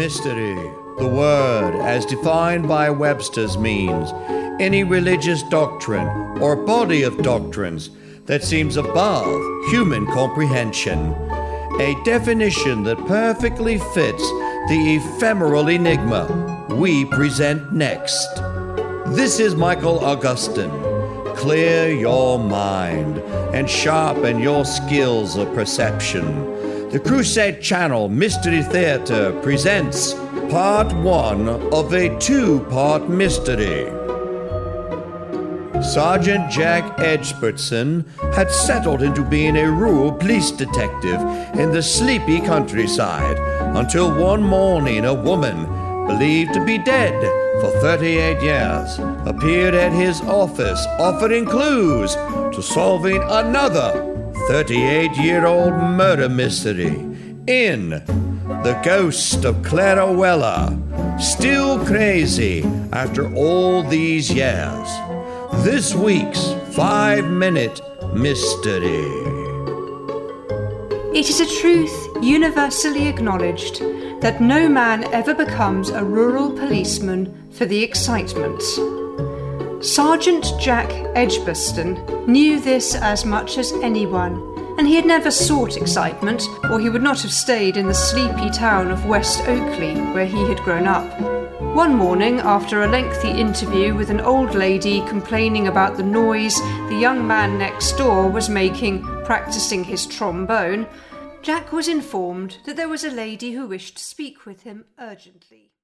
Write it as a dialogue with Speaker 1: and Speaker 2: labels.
Speaker 1: Mystery. The word, as defined by Webster's, means any religious doctrine or body of doctrines that seems above human comprehension. A definition that perfectly fits the ephemeral enigma we present next. This is Michael Augustin. Clear your mind and sharpen your skills of perception. The Crusade Channel Mystery Theater presents Part 1 of a two-part mystery. Sergeant Jack Edgepertson had settled into being a rural police detective in the sleepy countryside until one morning a woman, believed to be dead for 38 years, appeared at his office offering clues to solving another 38-year-old murder mystery in The Ghost of Clara Weller, still crazy after all these years. This week's 5-Minute Mystery.
Speaker 2: It is a truth universally acknowledged that no man ever becomes a rural policeman for the excitement. Sergeant Jack Edgepertson knew this as much as anyone, and he had never sought excitement, or he would not have stayed in the sleepy town of West Oakley, where he had grown up. One morning, after a lengthy interview with an old lady complaining about the noise the young man next door was making practicing his trombone, Jack was informed that there was a lady who wished to speak with him urgently.